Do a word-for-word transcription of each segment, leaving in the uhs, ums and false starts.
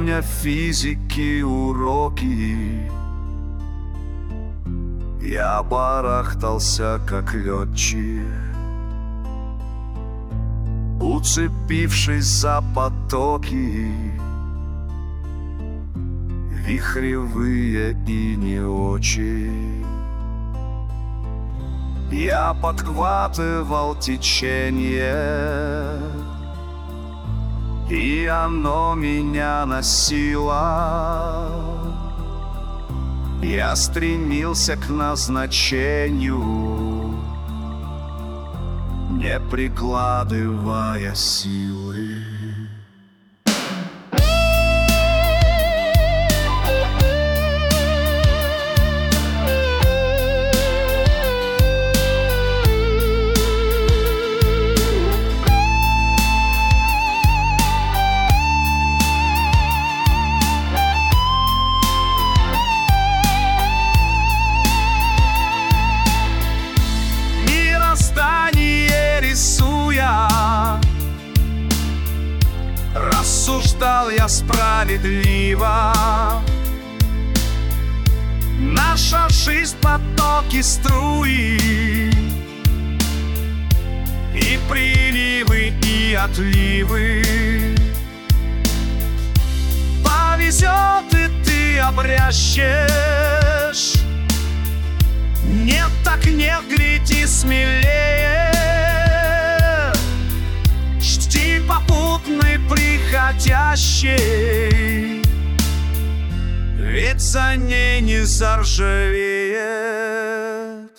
помня физики уроки, я барахтался, как летчик, уцепившись за потоки, вихревые и не очень. Я подхватывал течение, и оно меня носило. Я стремился к назначению, не прикладывая силы. Рассуждал я справедливо. Наша жизнь — потоки, струи, и приливы, и отливы. Повезет, и ты обрящешь. Нет, так нет, гряди смелее. Чти попутный приходящий, ведь за ней не заржавеет.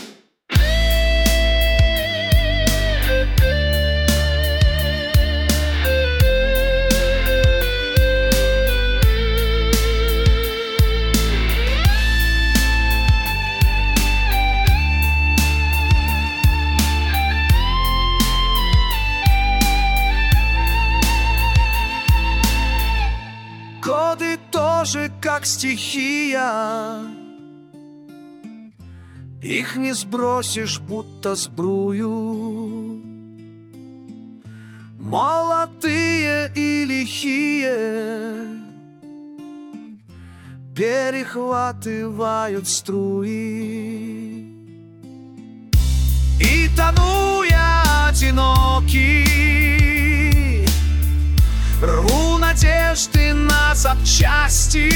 Годы тоже как стихия, их не сбросишь, будто сбрую. Молодые и лихие перехватывают струи. И тону я одинокий, рву надежды на запчасти.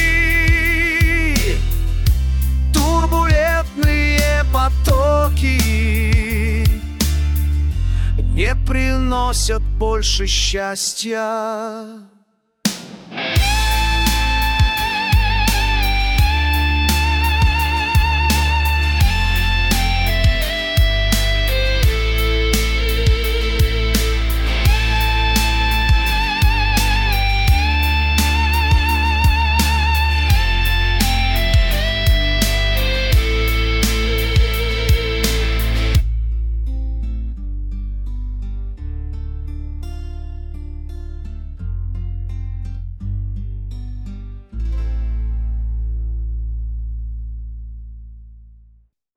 Турбулентные потоки не приносят больше счастья.